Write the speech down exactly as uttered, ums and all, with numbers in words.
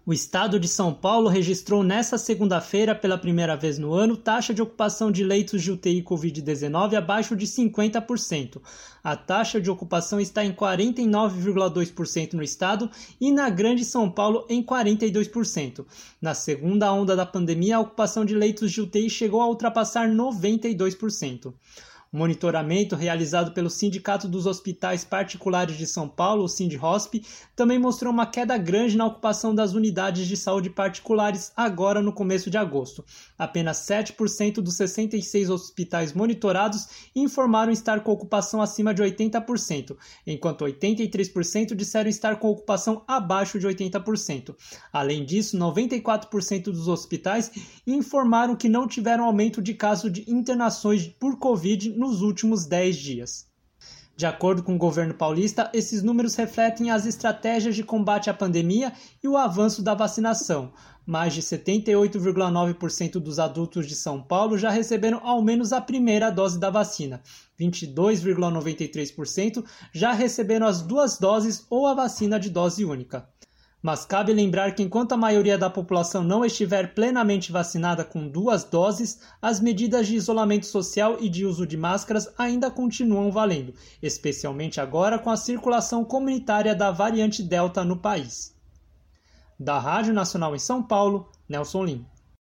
O estado de São Paulo registrou nesta segunda-feira, pela primeira vez no ano, taxa de ocupação de leitos de U T I covid dezenove abaixo de cinquenta por cento. A taxa de ocupação está em quarenta e nove vírgula dois por cento no estado e na Grande São Paulo em quarenta e dois por cento. Na segunda onda da pandemia, a ocupação de leitos de U T I chegou a ultrapassar noventa e dois por cento. O monitoramento realizado pelo Sindicato dos Hospitais Particulares de São Paulo, o Sindhosp, também mostrou uma queda grande na ocupação das unidades de saúde particulares agora no começo de agosto. Apenas sete por cento dos sessenta e seis hospitais monitorados informaram estar com ocupação acima de oitenta por cento, enquanto oitenta e três por cento disseram estar com ocupação abaixo de oitenta por cento. Além disso, noventa e quatro por cento dos hospitais informaram que não tiveram aumento de casos de internações por Covid nos últimos dez dias. De acordo com o governo paulista, esses números refletem as estratégias de combate à pandemia e o avanço da vacinação. Mais de setenta e oito vírgula nove por cento dos adultos de São Paulo já receberam ao menos a primeira dose da vacina. vinte e dois vírgula noventa e três por cento já receberam as duas doses ou a vacina de dose única. Mas cabe lembrar que enquanto a maioria da população não estiver plenamente vacinada com duas doses, as medidas de isolamento social e de uso de máscaras ainda continuam valendo, especialmente agora com a circulação comunitária da variante Delta no país. Da Rádio Nacional em São Paulo, Nelson Lim.